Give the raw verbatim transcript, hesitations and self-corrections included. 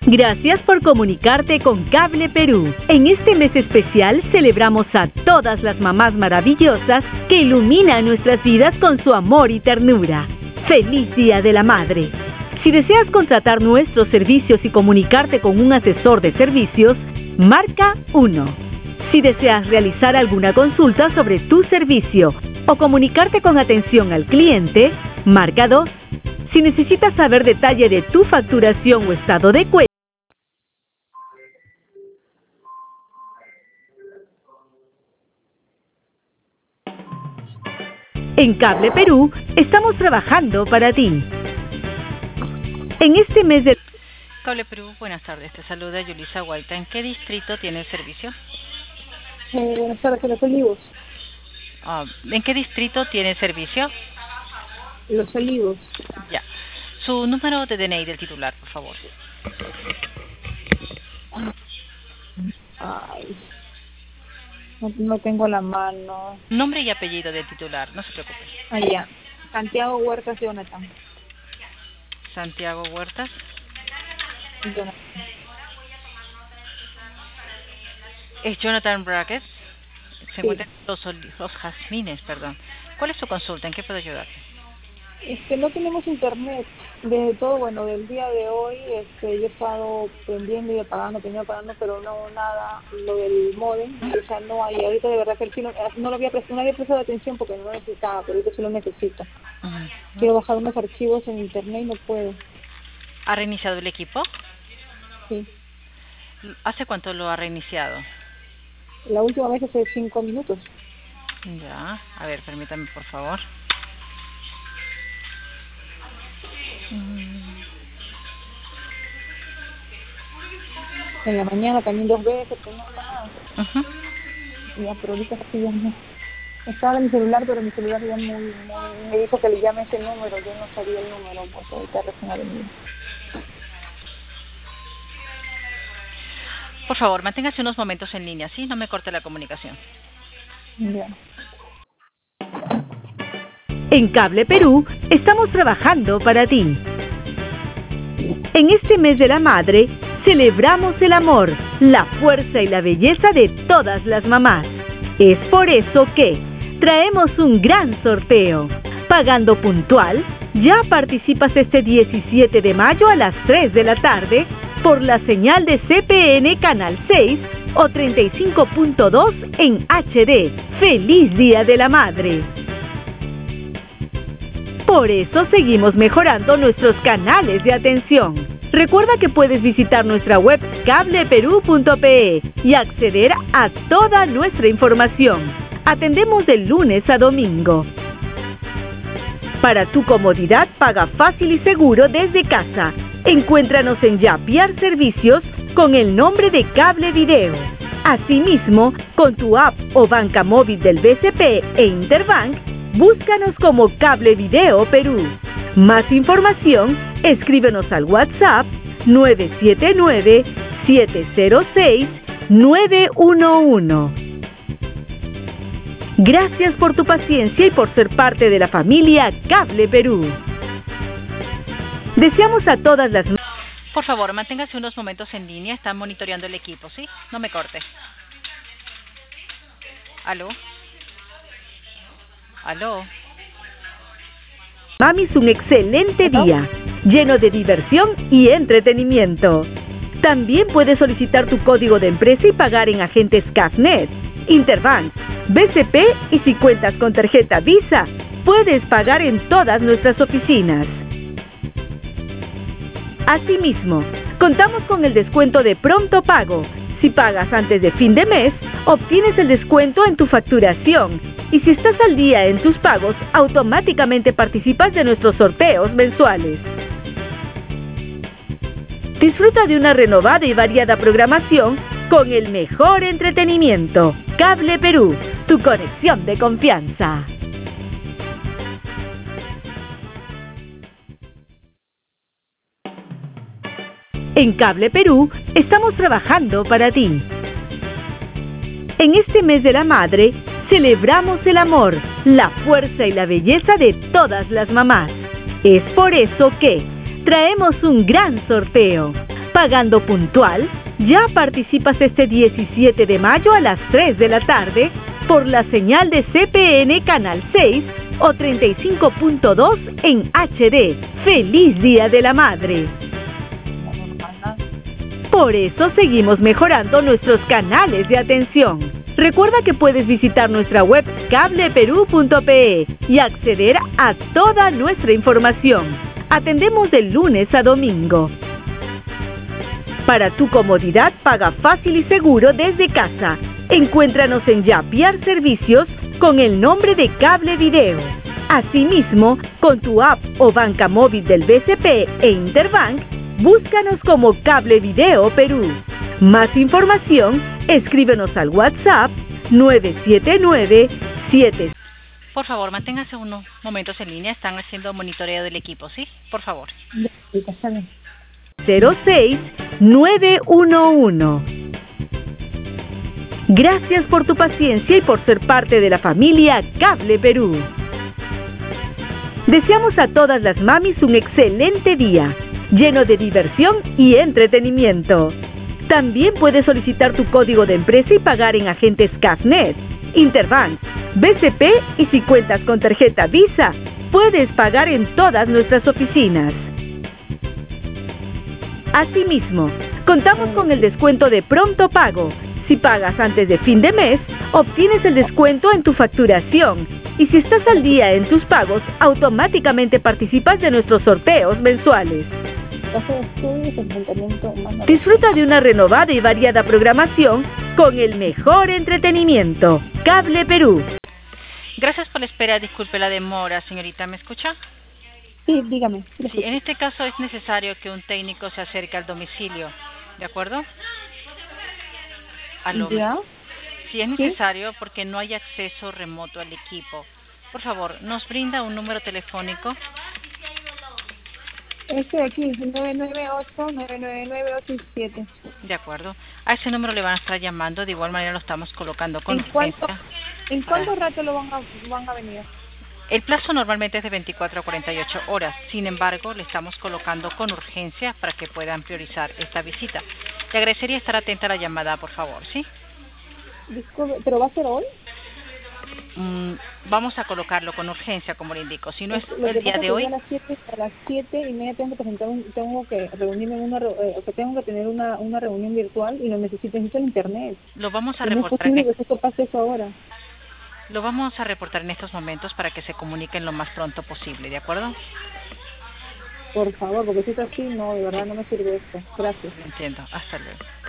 Gracias por comunicarte con Cable Perú. En este mes especial celebramos a todas las mamás maravillosas que iluminan nuestras vidas con su amor y ternura. ¡Feliz Día de la Madre! Si deseas contratar nuestros servicios y comunicarte con un asesor de servicios, marca uno. Si deseas realizar alguna consulta sobre tu servicio o comunicarte con atención al cliente, marca dos. Si necesitas saber detalle de tu facturación o estado de cuenta, en Cable Perú estamos trabajando para ti. En este mes de... Cable Perú, buenas tardes. Te saluda Yulisa Guaita. ¿En qué distrito tiene el servicio? Eh, buenas tardes, Los Olivos. Uh, ¿En qué distrito tiene servicio? Los Olivos. Ya. Su número de D N I del titular, por favor. Ay, no, no tengo la mano. Nombre y apellido del titular, no se preocupe. Ah, ya. Santiago Huertas Jonathan. Santiago Huertas. Jonathan. Es Jonathan Brackett. Se Sí. encuentra en los, los jazmines, perdón. ¿Cuál es su consulta? ¿En qué puedo ayudarte? Este, no tenemos internet. Desde todo, bueno, del día de hoy, este, yo he estado pendiendo y apagando, pendiendo y apagando, pero no nada, lo del modem, o sea, no hay. Ahorita de verdad que el chino, no lo había prestado, no había prestado atención porque no lo necesitaba, pero ahorita sí lo necesito. Uh-huh. Quiero bajar unos archivos en internet y no puedo. ¿Ha reiniciado el equipo? Sí. ¿Hace cuánto lo ha reiniciado? La última vez hace cinco minutos. Ya, a ver, permítame por favor. Mm. En la mañana también dos veces, pero no nada. Uh-huh. Ya, pero ahorita sí ya no. Estaba en mi celular, pero mi celular ya muy, muy, me dijo que le llame ese número, yo no sabía el número, pues ahorita recién ha venido. Por favor, manténgase unos momentos en línea, ¿sí? No me corte la comunicación. Ya. En Cable Perú estamos trabajando para ti. En este mes de la madre, celebramos el amor, la fuerza y la belleza de todas las mamás. Es por eso que traemos un gran sorteo. Pagando puntual, ya participas este diecisiete de mayo a las tres de la tarde por la señal de C P N Canal seis o treinta y cinco punto dos en H D. ¡Feliz Día de la Madre! Por eso seguimos mejorando nuestros canales de atención. Recuerda que puedes visitar nuestra web cable perú punto pe y acceder a toda nuestra información. Atendemos de lunes a domingo. Para tu comodidad, paga fácil y seguro desde casa. Encuéntranos en Yapiar Servicios con el nombre de Cable Video. Asimismo, con tu app o banca móvil del B C P e Interbank, búscanos como Cable Video Perú. Más información, escríbenos al WhatsApp nueve siete nueve, siete cero seis, nueve uno uno. Gracias por tu paciencia y por ser parte de la familia Cable Perú. Deseamos a todas las... Por favor, manténgase unos momentos en línea. Están monitoreando el equipo, ¿sí? No me corte. ¿Aló? ¿Aló? Mamis, un excelente día, lleno de diversión y entretenimiento. También puedes solicitar tu código de empresa y pagar en agentes Cafnet, Interbank, B C P y si cuentas con tarjeta Visa, puedes pagar en todas nuestras oficinas. Asimismo, contamos con el descuento de pronto pago. Si pagas antes de fin de mes, obtienes el descuento en tu facturación. Y si estás al día en tus pagos, automáticamente participas de nuestros sorteos mensuales. Disfruta de una renovada y variada programación con el mejor entretenimiento. Cable Perú, tu conexión de confianza. En Cable Perú estamos trabajando para ti. En este mes de la madre, celebramos el amor, la fuerza y la belleza de todas las mamás. Es por eso que traemos un gran sorteo. Pagando puntual, ya participas este diecisiete de mayo a las tres de la tarde por la señal de C P N Canal seis o treinta y cinco punto dos en H D. ¡Feliz Día de la Madre! Por eso seguimos mejorando nuestros canales de atención. Recuerda que puedes visitar nuestra web cable perú punto pe y acceder a toda nuestra información. Atendemos de lunes a domingo. Para tu comodidad, paga fácil y seguro desde casa. Encuéntranos en Yapiar Servicios con el nombre de Cable Video. Asimismo, con tu app o banca móvil del B C P e Interbank, búscanos como Cable Video Perú. Más información, escríbenos al WhatsApp nueve siete nueve siete. Por favor, manténgase unos momentos en línea. Están haciendo monitoreo del equipo, ¿sí? Por favor. cero seis nueve uno uno. Gracias por tu paciencia y por ser parte de la familia Cable Perú. Deseamos a todas las mamis un excelente día, lleno de diversión y entretenimiento. También puedes solicitar tu código de empresa y pagar en agentes Cafnet, Interbank, B C P y si cuentas con tarjeta Visa, puedes pagar en todas nuestras oficinas. Asimismo, contamos con el descuento de pronto pago. Si pagas antes de fin de mes, obtienes el descuento en tu facturación. Y si estás al día en tus pagos, automáticamente participas de nuestros sorteos mensuales. Disfruta de una renovada y variada programación con el mejor entretenimiento. Cable Perú. Gracias por la espera. Disculpe la demora, señorita. ¿Me escucha? Sí, dígame. Sí, en este caso es necesario que un técnico se acerque al domicilio, ¿de acuerdo? ¿Aló? ¿Ya? Sí, es necesario porque no hay acceso remoto al equipo. Por favor, ¿nos brinda un número telefónico? Este de aquí, nueve nueve ocho nueve nueve nueve ocho siete. De acuerdo. A ese número le van a estar llamando. De igual manera lo estamos colocando con ¿En cuánto, urgencia. ¿En cuánto Ah. rato lo van a, van a venir? El plazo normalmente es de veinticuatro a cuarenta y ocho horas. Sin embargo, le estamos colocando con urgencia para que puedan priorizar esta visita. Le agradecería estar atenta a la llamada, por favor, ¿sí? Disculpe, ¿pero va a ser hoy? Mm, vamos a colocarlo con urgencia, como le indico. Si no es Lo el que día pasa de es que hoy, yo a las siete, a las siete y media tengo que presentar un, tengo que reunirme en una, re- eh, o sea, tengo que tener una, una reunión virtual y lo necesito, necesito el internet. lo vamos a Y no es reportar en, posible que esto pase eso ahora. lo vamos a reportar en estos momentos para que se comuniquen lo más pronto posible, ¿de acuerdo? Por favor, porque si es así, no, de verdad no me sirve esto. Gracias. Entiendo. Hasta luego.